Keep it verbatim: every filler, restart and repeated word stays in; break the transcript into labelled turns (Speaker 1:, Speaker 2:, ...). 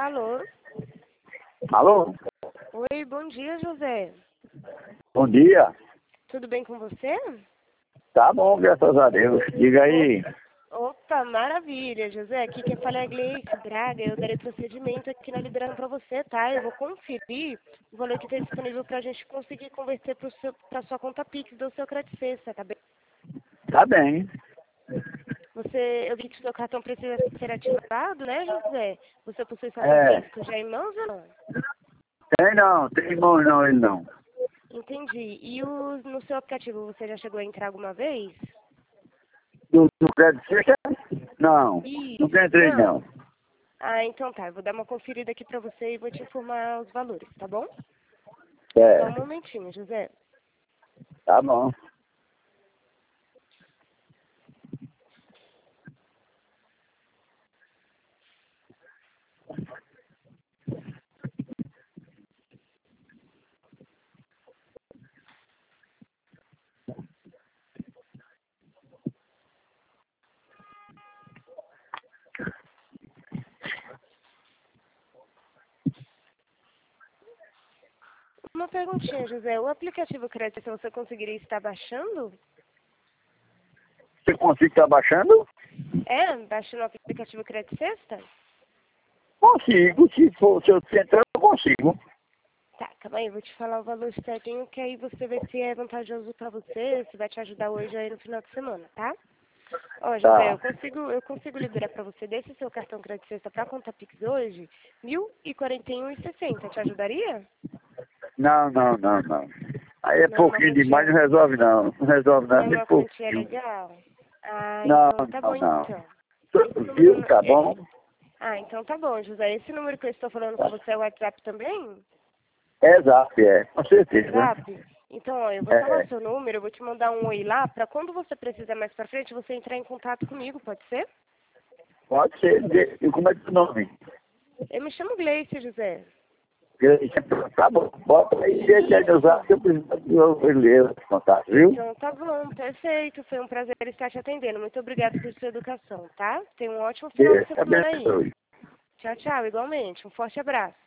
Speaker 1: Alô?
Speaker 2: Alô?
Speaker 1: Oi, bom dia, José.
Speaker 2: Bom dia.
Speaker 1: Tudo bem com você?
Speaker 2: Tá bom, graças a Deus. Diga aí.
Speaker 1: Opa, maravilha, José. Aqui quem fala é a Gleice Braga. Eu darei procedimento aqui na liderança para você, tá? Eu vou conferir o valor que tem disponível para a gente conseguir converter para sua conta Pix do seu Credit Sexta, tá bem?
Speaker 2: Tá bem.
Speaker 1: Você, eu vi que o seu cartão precisa ser ativado, né, José? Você possui cartão
Speaker 2: É.
Speaker 1: físico já em mãos ou não?
Speaker 2: Tem não, tem irmão não, ele não.
Speaker 1: Entendi. E o, no seu aplicativo, você já chegou a entrar alguma vez?
Speaker 2: No, no crédito sexta? Não.
Speaker 1: Isso.
Speaker 2: Nunca entrei não.
Speaker 1: Ah, então tá. Eu vou dar uma conferida aqui pra você e vou te informar os valores, tá bom?
Speaker 2: É.
Speaker 1: Só um momentinho, José.
Speaker 2: Tá bom.
Speaker 1: Uma perguntinha, José. O aplicativo Crédito, você conseguiria estar baixando?
Speaker 2: Você consegue estar baixando?
Speaker 1: É, baixando o aplicativo Crédito Sexta?
Speaker 2: Consigo. Se for, se eu entrar, eu consigo.
Speaker 1: Tá, calma aí, eu vou te falar o valor certinho, que aí você vê se é vantajoso pra você, se vai te ajudar hoje aí no final de semana, tá? Ó, José, eu
Speaker 2: Tá.
Speaker 1: consigo, eu consigo liberar pra você desse seu cartão Crédito Sexta pra conta Pix hoje, mil e quarenta e um e sessenta. Te ajudaria?
Speaker 2: Não, não, não, não. Aí é
Speaker 1: Não é uma
Speaker 2: pouquinho demais,
Speaker 1: quantia,
Speaker 2: não resolve não. Não resolve
Speaker 1: não
Speaker 2: não,
Speaker 1: é
Speaker 2: nem
Speaker 1: uma quantia
Speaker 2: pouquinho.
Speaker 1: legal? Ah,
Speaker 2: Não,
Speaker 1: então tá bom
Speaker 2: não, não.
Speaker 1: então. Esse número,
Speaker 2: Viu?
Speaker 1: não-
Speaker 2: Tá
Speaker 1: esse,
Speaker 2: bom?
Speaker 1: ah, então tá bom, José. Esse número que eu estou falando com você é o WhatsApp também?
Speaker 2: Exato, é. Com certeza.
Speaker 1: WhatsApp? Então, ó, eu vou salvar o
Speaker 2: É.
Speaker 1: seu número, eu vou te mandar um oi lá, pra quando você precisar mais pra frente, você entrar em contato comigo, pode ser?
Speaker 2: Pode ser. E como é que é o nome?
Speaker 1: Eu me chamo Gleice, José.
Speaker 2: Tá bom, bota aí, deixa de usar,
Speaker 1: Isso.
Speaker 2: que eu preciso de eu ler os contatos, viu?
Speaker 1: Então, tá bom, perfeito. Foi um prazer estar te atendendo. Muito obrigada por sua educação, tá? Tenha um ótimo final de
Speaker 2: Deus te
Speaker 1: semana aí.
Speaker 2: abençoe.
Speaker 1: Tchau, tchau, igualmente. Um forte abraço.